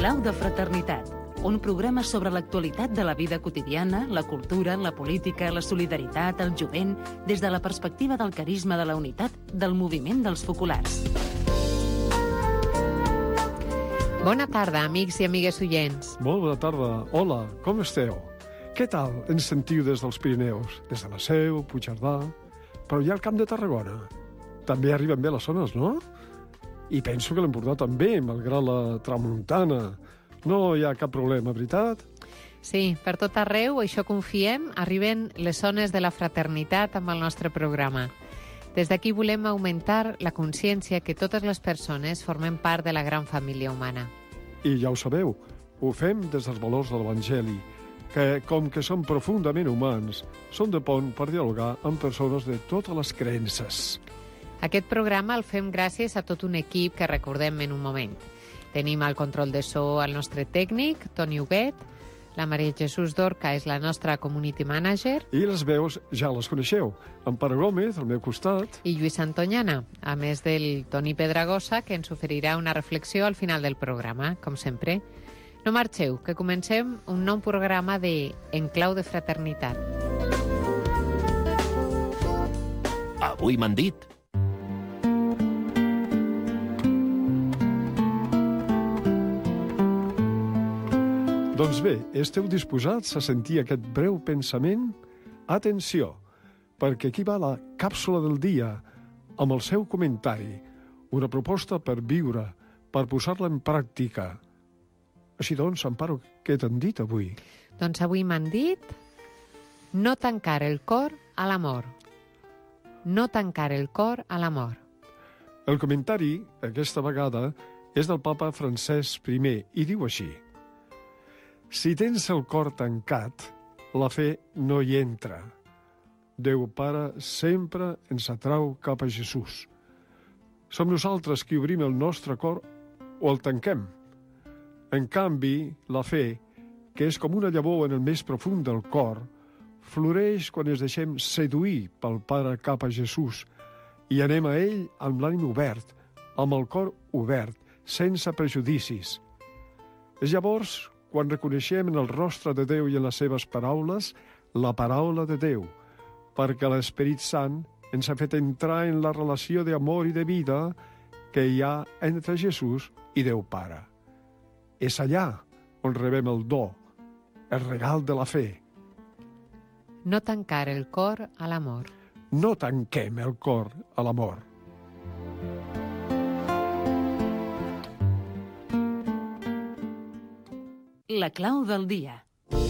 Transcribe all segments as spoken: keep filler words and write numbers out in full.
Clau de fraternitat, un programa sobre l'actualitat de la vida quotidiana, la cultura, la política, la solidaritat, el jovent, des de la perspectiva del carisma de la unitat del moviment dels focolars. Bona tarda, amics i amigues oients. Molt bona tarda. Hola, com esteu? Què tal ens sentiu des dels Pirineus? Des de la Seu, Puigcerdà... Però hi ha el Camp de Tarragona. També arriben bé les zones, no? I penso que l'Empordà també, malgrat la tramuntana. No hi ha cap problema, veritat? Sí, per tot arreu, això confiem, arriben les zones de la fraternitat amb el nostre programa. Des d'aquí volem augmentar la consciència que totes les persones formem part de la gran família humana. I ja ho sabeu, ho fem des dels valors de l'Evangeli, que, com que són profundament humans, són de pont per dialogar amb persones de totes les creences. Aquest programa el fem gràcies a tot un equip que recordem en un moment. Tenim al control de so el nostre tècnic, Toni Huguet, la Maria Jesús Dorca és la nostra community manager. I les veus ja les coneixeu. En Pere Gómez, al meu costat. I Lluís Antonyana, a més del Toni Pedragosa, que ens oferirà una reflexió al final del programa, com sempre. No marxeu, que comencem un nou programa de En Clau de Fraternitat. Avui m'han dit. Doncs bé, esteu disposats a sentir aquest breu pensament? Atenció, perquè aquí va la càpsula del dia amb el seu comentari, una proposta per viure, per posar-la en pràctica. Així doncs, Amparo, què t'han dit avui? Doncs avui m'han dit no tancar el cor a l'amor. No tancar el cor a l'amor. El comentari, aquesta vegada, és del papa Francesc primer i diu així: si tens el cor tancat, la fe no hi entra. Déu Pare sempre ens atrau cap a Jesús. Som nosaltres qui obrim el nostre cor o el tanquem. En canvi, la fe, que és com una llavor en el més profund del cor, floreix quan ens deixem seduir pel Pare cap a Jesús i anem a ell amb l'ànim obert, amb el cor obert, sense prejudicis. És llavors quan reconeixem en el rostre de Déu i en les seves paraules la paraula de Déu, perquè l'Esperit Sant ens ha fet entrar en la relació d'amor i de vida que hi ha entre Jesús i Déu Pare. És allà on rebem el do, el regal de la fe. No tancar el cor a l'amor. No tanquem el cor a l'amor. La clau del dia.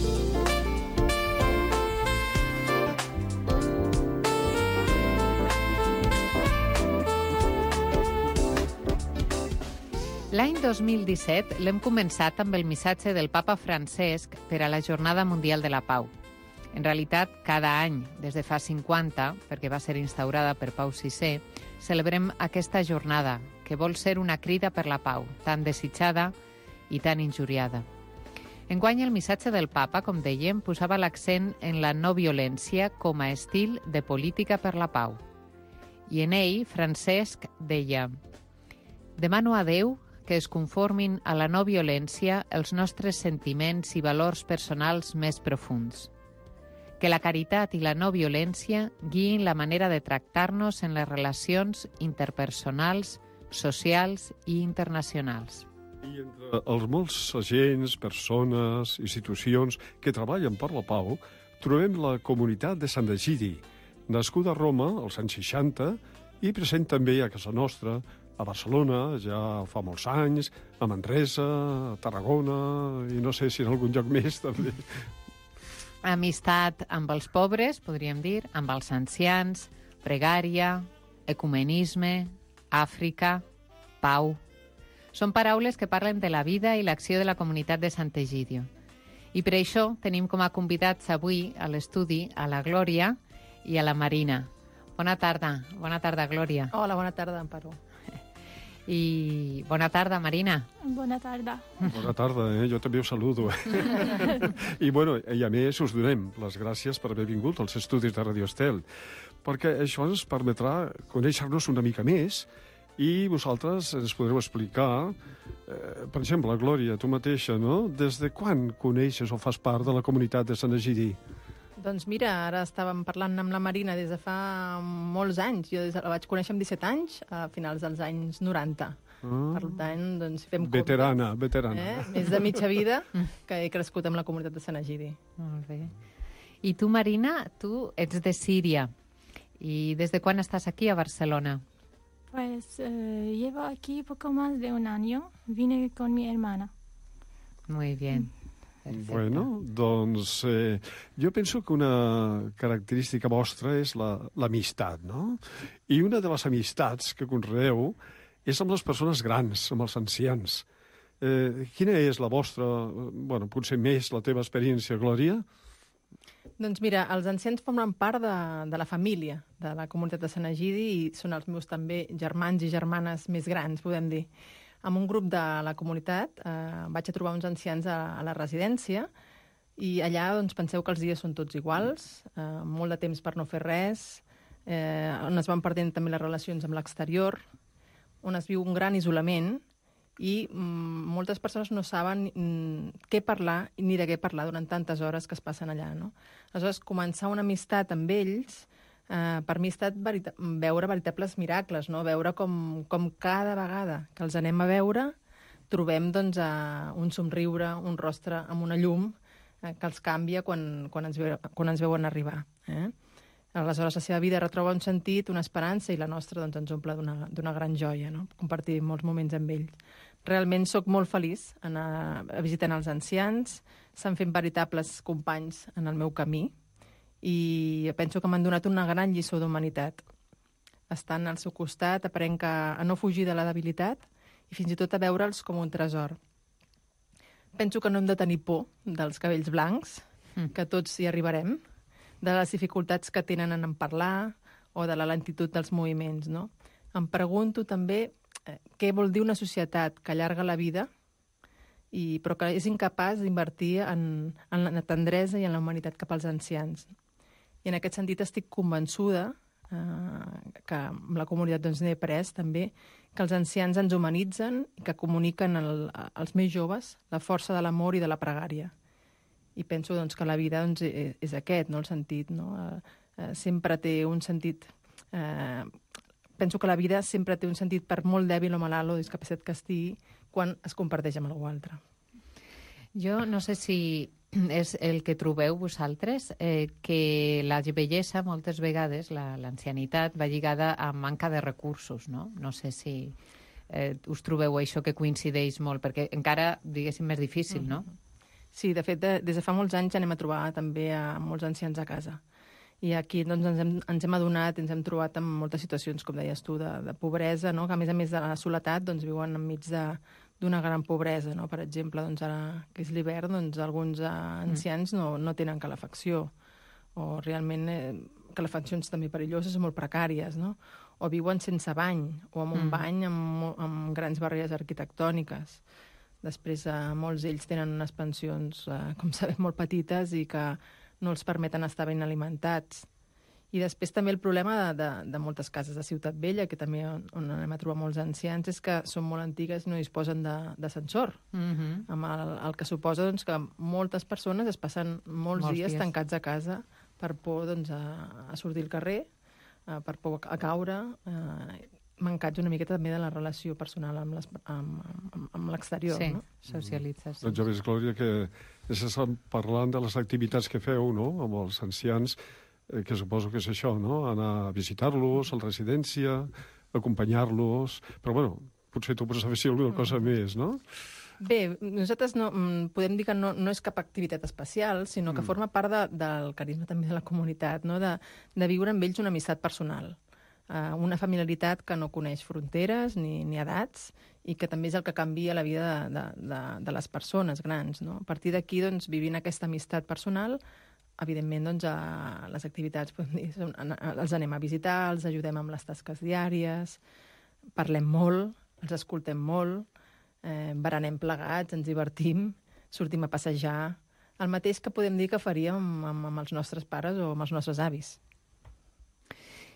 L'any dos mil disset l'hem començat amb el missatge del papa Francesc per a la Jornada Mundial de la Pau. En realitat, cada any, des de fa cinquanta, perquè va ser instaurada per Pau sisè, celebrem aquesta jornada, que vol ser una crida per la pau, tan desitjada i tan injuriada. Enguany el missatge del papa, com dèiem, posava l'accent en la no violència com a estil de política per la pau. I en ell, Francesc deia: demano a Déu que es conformin a la no violència els nostres sentiments i valors personals més profunds. Que la caritat i la no violència guiïn la manera de tractar-nos en les relacions interpersonals, socials i internacionals. I entre els molts agents, persones, institucions que treballen per la pau, trobem la comunitat de Sant Egidi, nascuda a Roma als anys seixanta i present també a casa nostra, a Barcelona, ja fa molts anys, a Manresa, a Tarragona i no sé si en algun lloc més també. Amistat amb els pobres, podríem dir, amb els ancians, pregària, ecumenisme, Àfrica, pau. Són paraules que parlen de la vida i l'acció de la comunitat de Sant Egidio. I per això tenim com a convidats avui a l'estudi a la Glòria i a la Marina. Bona tarda. Bona tarda, Glòria. Hola, bona tarda, Amparo. I bona tarda, Marina. Bona tarda. Bona tarda, eh? Jo també us saludo. I, bueno, i a més us donem les gràcies per haver vingut als estudis de Radio Estel, perquè això ens permetrà conèixer-nos una mica més I vosaltres ens podreu explicar, eh, per exemple, Glòria, tu mateixa, no? Des de quan coneixes o fas part de la comunitat de Sant Egidi? Doncs mira, ara estàvem parlant amb la Marina des de fa molts anys. Jo des de, la vaig conèixer amb disset anys, a finals dels anys noranta. Ah. Per tant, doncs, fem compte. Veterana, veterana. Eh? Més de mitja vida que he crescut amb la comunitat de Sant Egidi. Molt bé. I tu, Marina, tu ets de Síria. I des de quan estàs aquí a Barcelona? Pues eh, llevo aquí poco más de un año. Vine con mi hermana. Muy bien. Perfecte. Bueno, doncs eh, jo penso que una característica vostra és l'amistat, la, no? I una de les amistats que conreeu és amb les persones grans, amb els ancians. Eh, quina és la vostra, bueno, potser més la teva experiència, Glòria? Doncs mira, els ancians formen part de, de la família de la comunitat de Sant Egidi i són els meus també germans i germanes més grans, podem dir. Amb un grup de la comunitat eh, vaig a trobar uns ancians a, a la residència i allà doncs, penseu que els dies són tots iguals, eh, molt de temps per no fer res, eh, on es van perdent també les relacions amb l'exterior, on es viu un gran isolament i mm, moltes persones no saben mm, què parlar ni de què parlar durant tantes hores que es passen allà, no? Aleshores, començar una amistat amb ells, eh, per mi ha estat verita veure veritables miracles, no? Veure com, com cada vegada que els anem a veure trobem doncs, eh, un somriure, un rostre amb una llum eh, que els canvia quan, quan, ens, ve, quan ens veuen arribar. Eh? Aleshores, la seva vida retroba un sentit, una esperança, i la nostra doncs, ens omple d'una gran joia, no? Compartir molts moments amb ells. Realment sóc molt feliç anar visitant els ancians, s'han fet veritables companys en el meu camí i penso que m'han donat una gran lliçó d'humanitat. Estant al seu costat, aprenc a, a no fugir de la debilitat i fins i tot a veure'ls com un tresor. Penso que no hem de tenir por dels cabells blancs, mm. que tots hi arribarem, de les dificultats que tenen en parlar o de la lentitud dels moviments, no? Em pregunto també eh, què vol dir una societat que allarga la vida i, però que és incapaç d'invertir en, en la tendresa i en la humanitat cap als ancians. I en aquest sentit estic convençuda eh, que amb la comunitat doncs, n'he après també que els ancians ens humanitzen i que comuniquen el, als més joves la força de l'amor i de la pregària. I penso doncs, que la vida doncs, és aquest, no? El sentit. No? Eh, eh, sempre té un sentit... Eh, penso que la vida sempre té un sentit, per molt dèbil o malalt o discapacitat que estigui, quan es comparteix amb algú altre. Jo no sé si és el que trobeu vosaltres, eh, que la bellesa moltes vegades, l'ancianitat, va lligada a manca de recursos, no? No sé si eh, us trobeu això que coincideix molt, perquè encara, diguéssim, més difícil, no? Mm-hmm. Sí, de fet, de, des de fa molts anys anem a trobar també a molts ancians a casa. I aquí doncs, ens, hem, ens hem adonat, ens hem trobat en moltes situacions, com deies tu, de, de pobresa, no? Que a més a més de la soledat doncs, viuen enmig d'una gran pobresa. No? Per exemple, doncs, ara que és l'hivern, doncs, alguns eh, ancians no, no tenen calefacció, o realment eh, calefaccions també perilloses i molt precàries, no? O viuen sense bany, o amb un mm. bany amb, amb grans barreres arquitectòniques. Després, eh, molts d'ells tenen unes pensions, eh, com sabem, molt petites i que no els permeten estar ben alimentats. I després també el problema de, de, de moltes cases de Ciutat Vella, que també on, on anem a trobar molts ancians, és que són molt antigues i no disposen d'ascensor. Mm-hmm. Amb el, el que suposa doncs, que moltes persones es passen molts, molts dies, dies tancats a casa per por doncs, a, a sortir al carrer, eh, per por a caure... Eh, mancats una miqueta també de la relació personal amb, les, amb, amb, amb l'exterior. Sí, no? socialitzes. Mm. Doncs ja veus, Glòria, que s'estan parlant de les activitats que feu, no?, amb els ancians, eh, que suposo que és això, no?, anar a visitar-los a la residència, acompanyar-los... Però, bueno, potser tu pots saber si alguna cosa mm. més, no? Bé, nosaltres no, podem dir que no, no és cap activitat especial, sinó que mm. forma part de, del carisma també de la comunitat, no? de, de viure amb ells una amistat personal. Uh, una familiaritat que no coneix fronteres ni, ni edats i que també és el que canvia la vida de, de, de, de les persones grans. No? A partir d'aquí, doncs, vivint aquesta amistat personal, evidentment, doncs, a les activitats podem dir, els anem a visitar, els ajudem amb les tasques diàries, parlem molt, els escoltem molt, eh, berenem plegats, ens divertim, sortim a passejar, el mateix que podem dir que faríem amb, amb, amb els nostres pares o amb els nostres avis.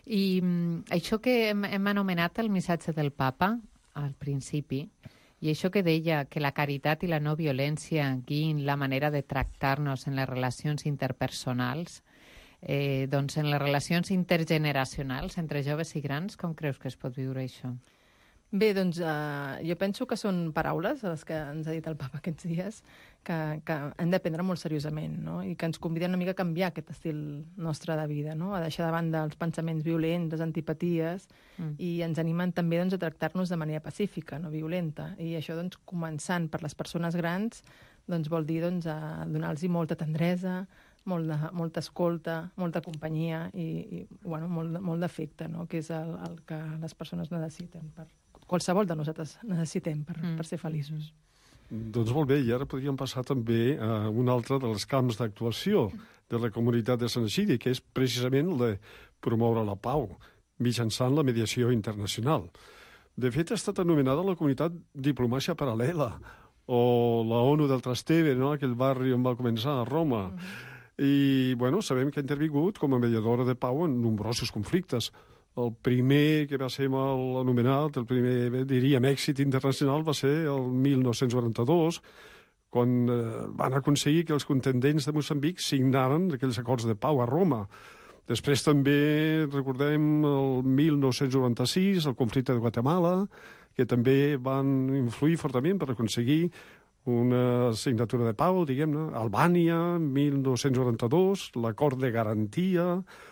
I mm, això que hem, hem anomenat el missatge del papa al principi, i això que deia que la caritat i la no violència guiïn la manera de tractar-nos en les relacions interpersonals, eh, doncs en les relacions intergeneracionals entre joves i grans, com creus que es pot viure això? Bé, doncs eh, jo penso que són paraules, les que ens ha dit el papa aquests dies, que, que hem de prendre molt seriosament, no? I que ens conviden una mica a canviar aquest estil nostre de vida, no? A deixar de banda els pensaments violents, les antipaties, mm. i ens animen també doncs, a tractar-nos de manera pacífica, no violenta. I això, doncs, començant per les persones grans, doncs, vol dir doncs, a donar-los molta tendresa, molt de, molta escolta, molta companyia i, i bueno, molt, molt d'afecte, no? Que és el, el que les persones necessiten per qualsevol de nosaltres necessitem per, mm. per ser feliços. Doncs molt bé, i ara podríem passar també a un altre dels camps d'actuació de la comunitat de Sant Egidi, que és precisament el de promoure la pau mitjançant la mediació internacional. De fet, ha estat anomenada la comunitat diplomàcia paral·lela, o la ONU del Trasteve, no? Aquell barri on va començar, a Roma. Mm-hmm. I, bueno, sabem que ha intervingut com a mediadora de pau en nombrosos conflictes. El primer que va ser mal anomenat, el primer, diríem, èxit internacional va ser el mil nou-cents noranta-dos, quan eh, van aconseguir que els contendents de Moçambic signaren aquells acords de pau a Roma. Després també recordem el mil nou-cents noranta-sis, el conflicte de Guatemala, que també van influir fortament per aconseguir una signatura de pau, diguem-ne. Albània, mil nou-cents noranta-dos, l'acord de garantia,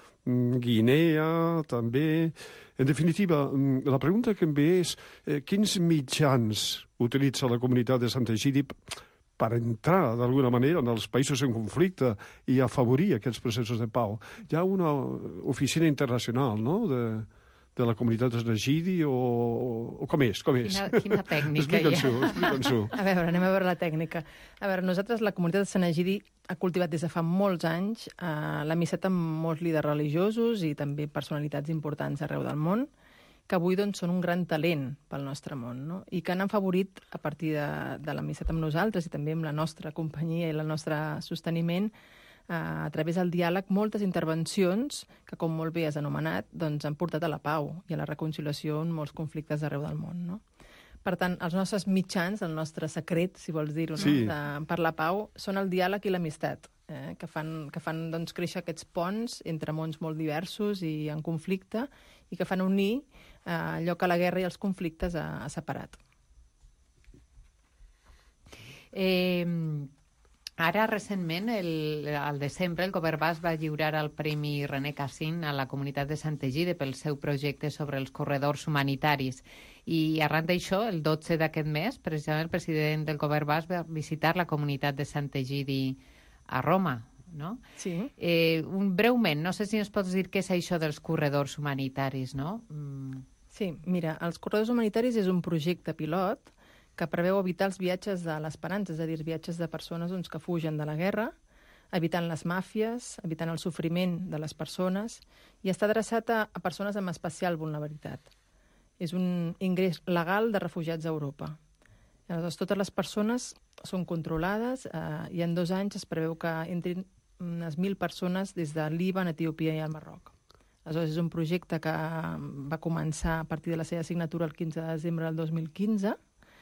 Guinea, també. En definitiva, la pregunta que em ve és eh, quins mitjans utilitza la comunitat de Sant Egidi per entrar, d'alguna manera, en els països en conflicte i afavorir aquests processos de pau? Hi ha una oficina internacional, no?, de, de la comunitat de Sant Egidi, o, o com és? Com és? Quina, quina tècnica hi ha? Explica'ns-ho, explica'ns-ho. A veure, anem a veure la tècnica. A veure, nosaltres, la comunitat de Sant Egidi, ha cultivat des de fa molts anys eh, l'amistat amb molts líders religiosos i també personalitats importants arreu del món, que avui doncs, són un gran talent pel nostre món, no? I que han afavorit, a partir de, de l'amistat amb nosaltres i també amb la nostra companyia i el nostre sosteniment, eh, a través del diàleg, moltes intervencions que, com molt bé has anomenat, doncs, han portat a la pau i a la reconciliació en molts conflictes arreu del món, no? Per tant, els nostres mitjans, el nostre secret, si vols dir-ho, no? Sí. De, per la pau, són el diàleg i l'amistat, eh? que fan, que fan doncs, créixer aquests ponts entre mons molt diversos i en conflicte, i que fan unir eh, allò que la guerra i els conflictes ha, ha separat. Eh, ara, recentment, el, al desembre, el govern basc va lliurar el Premi René Cassin a la comunitat de Sant Egidi pel seu projecte sobre els corredors humanitaris. I arran d'això, el dotze d'aquest mes, precisament el president del govern basc va visitar la comunitat de Sant Egidi a Roma, no? Sí. Eh, un, breument, no sé si ens pots dir què és això dels corredors humanitaris, no? Mm. Sí, mira, els corredors humanitaris és un projecte pilot que preveu evitar els viatges de l'esperança, és a dir, viatges de persones doncs, que fugen de la guerra, evitant les màfies, evitant el sofriment de les persones, i està adreçat a, a persones amb especial vulnerabilitat. És un ingrés legal de refugiats a Europa. Aleshores, totes les persones són controlades eh, i en dos anys es preveu que entrin unes mil persones des de Líban, Etiòpia i el Marroc. Aleshores, és un projecte que va començar a partir de la seva signatura el quinze de desembre del dos mil quinze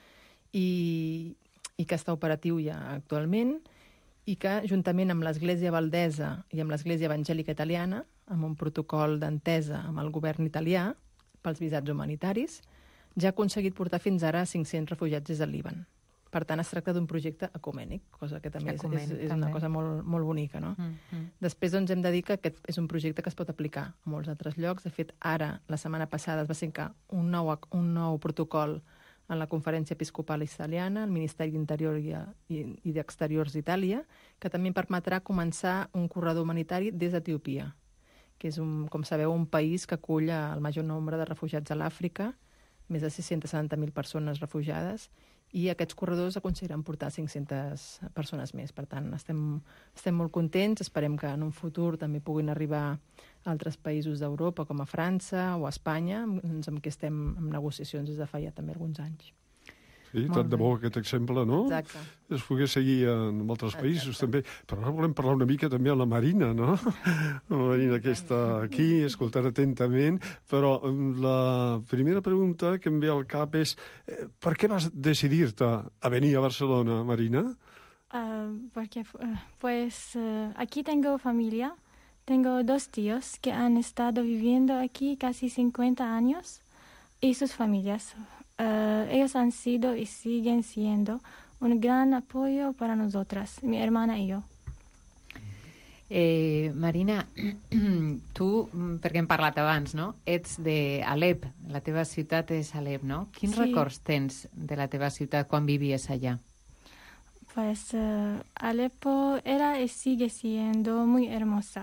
i, i que està operatiu ja actualment, i que, juntament amb l'Església Valdesa i amb l'Església Evangèlica Italiana, amb un protocol d'entesa amb el govern italià pels visats humanitaris, ja ha aconseguit portar fins ara cinc-cents refugiats des del Líban. Per tant, es tracta d'un projecte ecumènic, cosa que també Ecumènic, és, és, és també. una cosa molt, molt bonica, no? Mm, mm. Després, doncs, hem de dir que aquest és un projecte que es pot aplicar a molts altres llocs. De fet, ara, la setmana passada, es va signar un nou, un nou protocol en la Conferència Episcopal Italiana, el Ministeri d'Interior i, i, i d'Exteriors d'Itàlia, que també permetrà començar un corredor humanitari des d'Etiòpia, que és, un, com sabeu, un país que acull el major nombre de refugiats a l'Àfrica, més de sis-centes setanta mil persones refugiades, i aquests corredors aconseguiran portar cinc-centes persones més. Per tant, estem, estem molt contents, esperem que en un futur també puguin arribar a altres països d'Europa, com a França o a Espanya, doncs, amb què estem en negociacions des de fa ja també alguns anys. Sí, tant de bo aquest exemple, no? Exacte. Es pogués seguir en altres països, també. Però ara volem parlar una mica també amb la Marina, no? La Marina que està aquí, escoltant atentament. Però la primera pregunta que em ve al cap és eh, per què vas decidir-te a venir a Barcelona, Marina? Ah, porque uh, pues uh, aquí tengo familia. Tengo dos tíos que han estado viviendo aquí casi cincuenta años y sus familias. Uh, ellos han sido y siguen siendo un gran apoyo para nosotras, mi hermana y yo. Eh, Marina, tu, perquè hem parlat abans, no? Ets d'Alep, la teva ciutat és Alep, no? Quins Sí. records tens de la teva ciutat quan vivies allà? Pues uh, Alepo era y sigue siendo muy hermosa.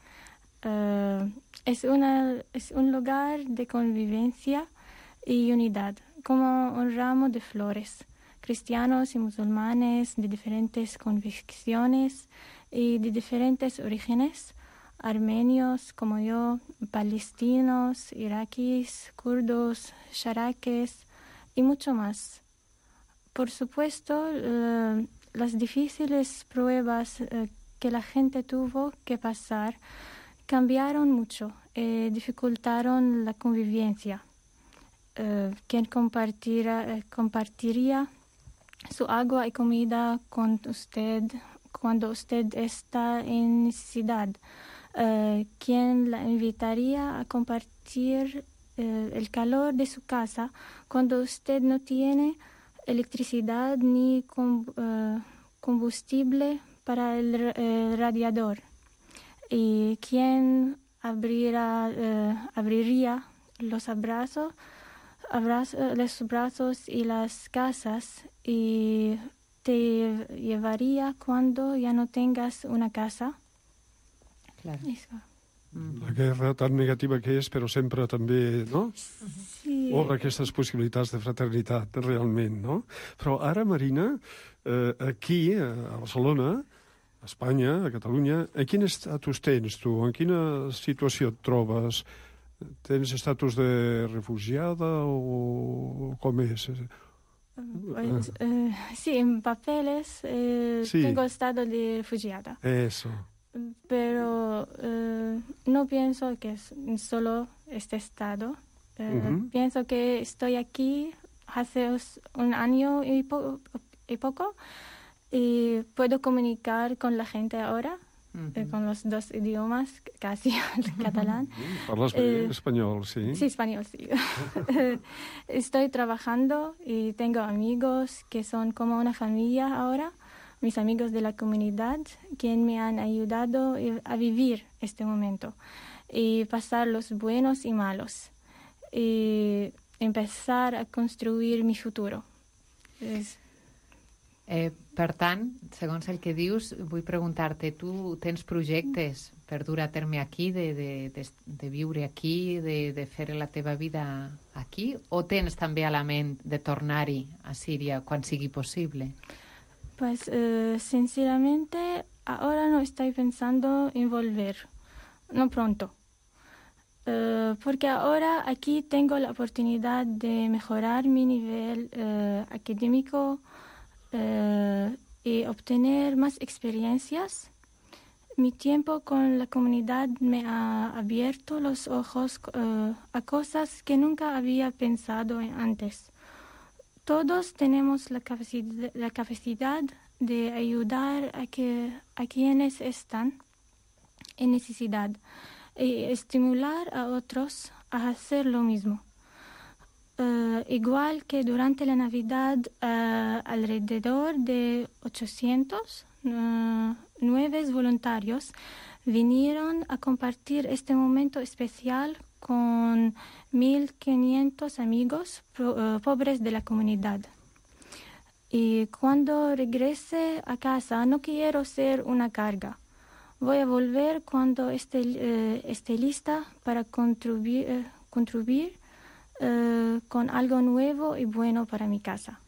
Uh, es, una, es un lugar de convivencia y unidad, como un ramo de flores, cristianos y musulmanes de diferentes convicciones y de diferentes orígenes, armenios como yo, palestinos, iraquíes, kurdos, sharaques y mucho más. Por supuesto, uh, las difíciles pruebas uh, que la gente tuvo que pasar cambiaron mucho, eh, dificultaron la convivencia. Uh, quien compartirá, eh, compartiría su agua y comida con usted cuando usted está en necesidad. Uh, quien la invitaría a compartir uh, el calor de su casa cuando usted no tiene electricidad ni com, uh, combustible para el, el radiador. Y quien abrirá, uh, abriría los abrazos Abrazo, los brazos y las casas y te llevaría cuando ya no tengas una casa. Claro. Eso. La guerra tan negativa que és, però sempre també, no? Sí. Obre aquestes possibilitats de fraternitat, realment, no? Però ara, Marina, eh, aquí, a Barcelona, a Espanya, a Catalunya, a quin estatus tens tu? En quina situació et trobes? Tens estatus de refugiada o com és? Pues, eh, sí, en papeles eh, Sí. tengo estado de refugiada, Eso. pero eh, no pienso que es solo este estado. Eh, Ujú. Pienso que estoy aquí hace os- un año y, po- y poco y puedo comunicar con la gente ahora. Eh, con los dos idiomas, casi el catalán. Parles bé Eh, espanyol, sí? Sí, español, sí. Estoy trabajando y tengo amigos que son como una familia ahora, mis amigos de la comunidad, quienes me han ayudado a vivir este momento y pasar los buenos y malos y empezar a construir mi futuro. Es... Eh, per tant, segons el que dius, vull preguntar-te, tu tens projectes per dur a terme aquí, de, de, de, de viure aquí, de, de fer la teva vida aquí, o tens també a la ment de tornar-hi a Síria quan sigui possible? Pues eh, sinceramente ahora no estoy pensando en volver, no pronto. Eh, porque ahora aquí tengo la oportunidad de mejorar mi nivel eh, académico eh, y obtener más experiencias. Mi tiempo con la comunidad me ha abierto los ojos eh, a cosas que nunca había pensado en antes. Todos tenemos la capacidad, la capacidad de ayudar a, que, a quienes están en necesidad y estimular a otros a hacer lo mismo. Uh, igual que durante la Navidad, uh, alrededor de ochocientos uh, nuevos voluntarios vinieron a compartir este momento especial con mil quinientos amigos pro, uh, pobres de la comunidad. Y cuando regrese a casa no quiero ser una carga. Voy a volver cuando esté, uh, esté lista para contribuir, uh, contribuir uh, con algo nuevo y bueno para mi casa.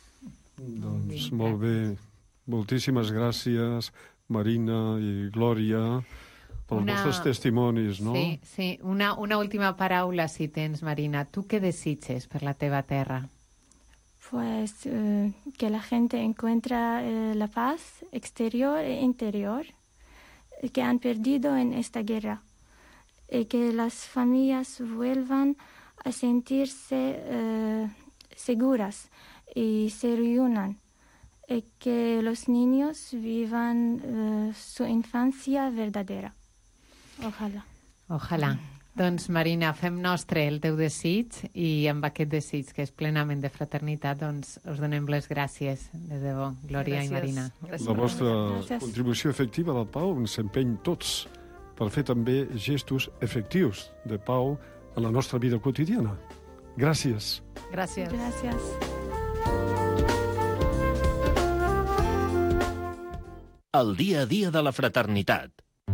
Doncs molt bé. Moltíssimes gràcies, Marina i Glòria, pels Una... vostres testimonis, no? Sí, sí. Una, una última paraula, si tens, Marina. Tu què desitges per la teva terra? pues eh, que la gente encuentra eh, la paz exterior e interior eh, que han perdido en esta guerra y que las familias vuelvan a sentirse eh, seguras y se reúnan y que los niños vivan eh, su infancia verdadera. Ojalá. Ojalà. Doncs, Marina, fem nostre el teu desig i amb aquest desig, que és plenament de fraternitat, doncs us donem les gràcies, de debò, Glòria Gràcies. i Marina. Gràcies. La vostra Gràcies. contribució efectiva del Pau ens empeny tots per fer també gestos efectius de pau a la nostra vida quotidiana. Gràcies. Gràcies. Gracias. El dia a dia de la fraternitat.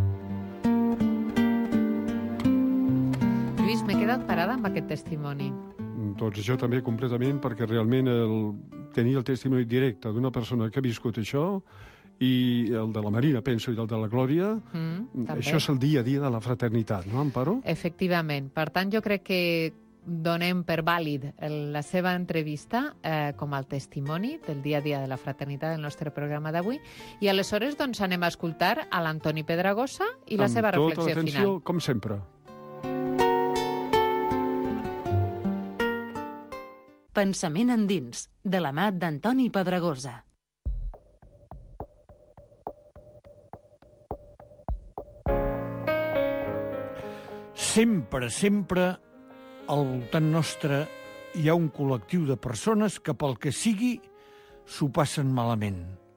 Lluís, m'he quedat parada amb aquest testimoni. Doncs jo també completament, perquè realment el, tenir el testimoni directe d'una persona que ha viscut això, i el de la Marina, penso, i el de la Glòria, Mm, també. això és el dia a dia de la fraternitat, no, Amparo? Efectivament. Per tant, jo crec que donem per vàlid el- la seva entrevista eh, com el testimoni del dia a dia de la fraternitat del nostre programa d'avui, i aleshores doncs, anem a escoltar a l'Antoni Pedragosa i la seva Amb tota reflexió l'atenció, final. com sempre. Pensament endins, de la mà d'Antoni Pedragosa. Sempre, sempre, al voltant nostre hi ha un col·lectiu de persones que pel que sigui s'ho passen malament.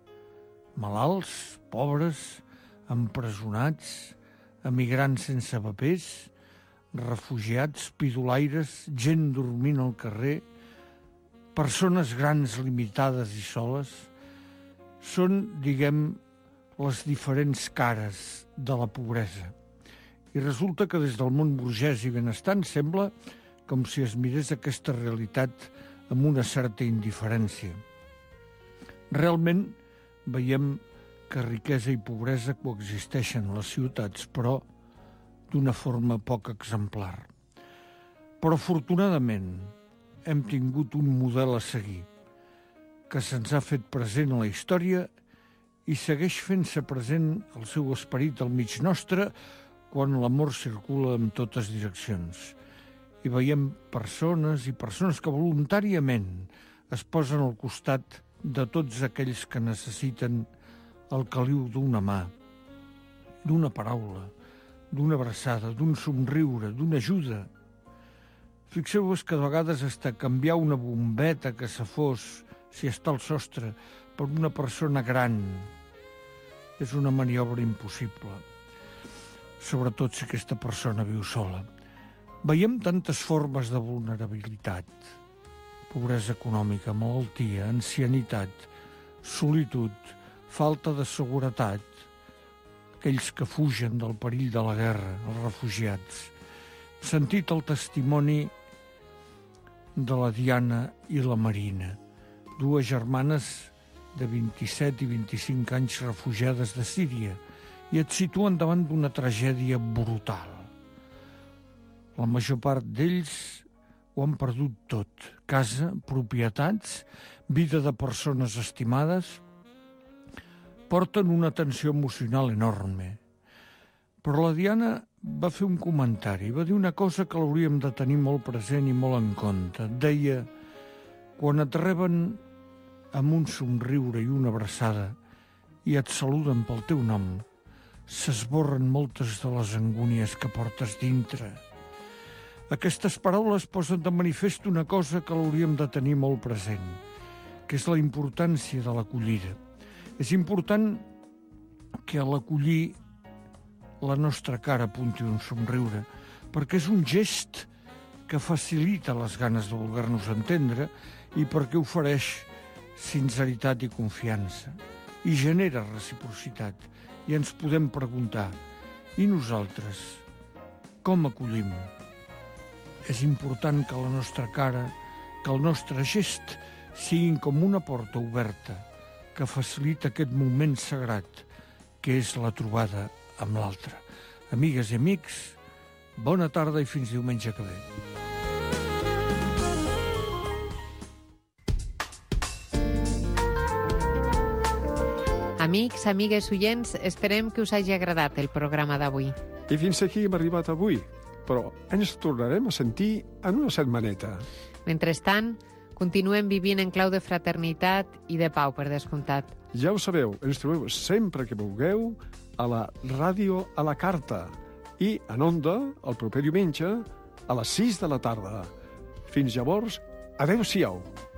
Malalts, pobres, empresonats, emigrants sense papers, refugiats, pidolaires, gent dormint al carrer, persones grans limitades i soles. Són, diguem, les diferents cares de la pobresa. I resulta que des del món burgès i benestant sembla com si es mirés aquesta realitat amb una certa indiferència. Realment veiem que riquesa i pobresa coexisteixen a les ciutats, però d'una forma poc exemplar. Però afortunadament hem tingut un model a seguir que se'ns ha fet present a la història i segueix fent-se present el seu esperit al mig nostre quan l'amor circula en totes direccions. I veiem persones i persones que voluntàriament es posen al costat de tots aquells que necessiten el caliu d'una mà, d'una paraula, d'una abraçada, d'un somriure, d'una ajuda. Fixeu-vos que de vegades hasta canviar una bombeta que se fos, si està al sostre, per una persona gran és una maniobra impossible, sobretot si aquesta persona viu sola. Veiem tantes formes de vulnerabilitat: pobresa econòmica, malaltia, ancianitat, solitud, falta de seguretat, aquells que fugen del perill de la guerra, els refugiats. Sentit el testimoni de la Diana i la Marina, dues germanes de vint-i-set i vint-i-cinc anys refugiades de Síria, i et situen davant d'una tragèdia brutal. La major part d'ells ho han perdut tot: casa, propietats, vida de persones estimades. Porten una tensió emocional enorme. Però la Diana va fer un comentari, va dir una cosa que l'hauríem de tenir molt present i molt en compte. Deia: quan et reben amb un somriure i una abraçada i et saluden pel teu nom, s'esborren moltes de les angúnies que portes dintre. Aquestes paraules posen de manifest una cosa que l'hauríem de tenir molt present, que és la importància de l'acollida. És important que a l'acollir la nostra cara apunti un somriure, perquè és un gest que facilita les ganes de voler-nos entendre i perquè ofereix sinceritat i confiança i genera reciprocitat. I ens podem preguntar: i nosaltres, com acollim? És important que la nostra cara, que el nostre gest siguin com una porta oberta que facilita aquest moment sagrat que és la trobada amb l'altre. Amigues i amics, bona tarda i fins diumenge que ve. Amics, amigues, oients, esperem que us hagi agradat el programa d'avui. I fins aquí hem arribat avui, però ens tornarem a sentir en una setmaneta. Mentrestant, continuem vivint en clau de fraternitat i de pau, per descomptat. Ja ho sabeu, ens trobeu sempre que vulgueu a la ràdio a la carta i en Onda el proper diumenge a les sis de la tarda. Fins llavors, adeu-siau.